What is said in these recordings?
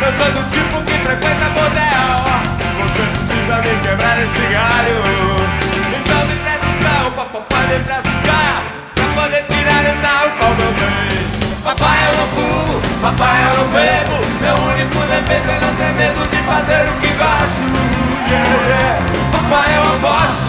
Eu sou do tipo que frequenta bordel. Você precisa me quebrar esse galho. Então me presta o carro, papai me presta o carro, pra poder tirar esse álcool, meu bem. Papai, eu não fumo, papai, eu não bebo. Meu único defeito é não ter medo de fazer o que gosto. Yeah, yeah. Papai, eu aposto.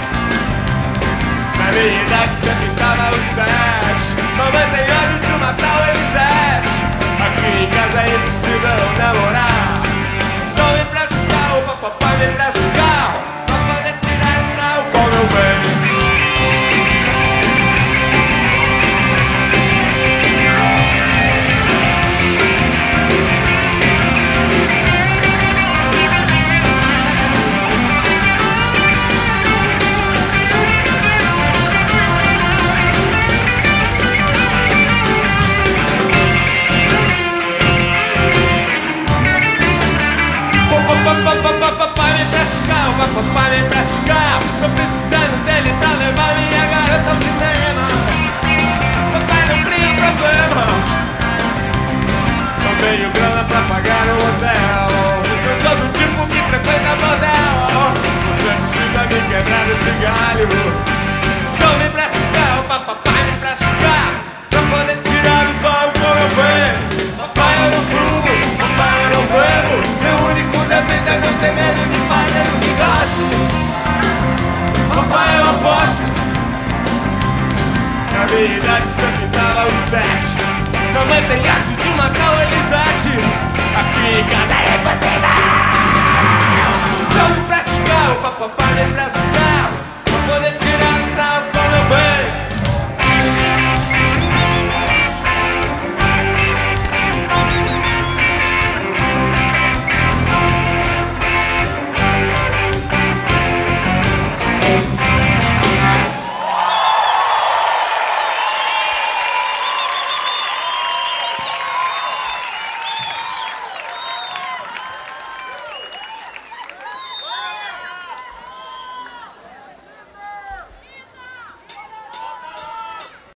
Na minha idade sempre tava os 7. Mamãe tem olho de matar o Elisete. Aqui em casa aí precisam namorar. Então me presta o carro, papai me presta o carro, pra poder tirar o álcool, meu bem. Papai me pescar, papai me pescar. Tô precisando dele pra levar minha garota ao cinema. Papai não cria problema, não tenho grana pra pagar o hotel. Eu sou do tipo que frequenta bordel. Você precisa me quebrar esse galho. Então me pescar, papai me pescar, pra poder tirar o sol com meu bem. Papai eu não fumo, papai eu não bebo. Meu único defeito é não ter medo de fazer o que gosto. Papai eu aposto. Na minha idade sempre tava os 7. Mamãe tem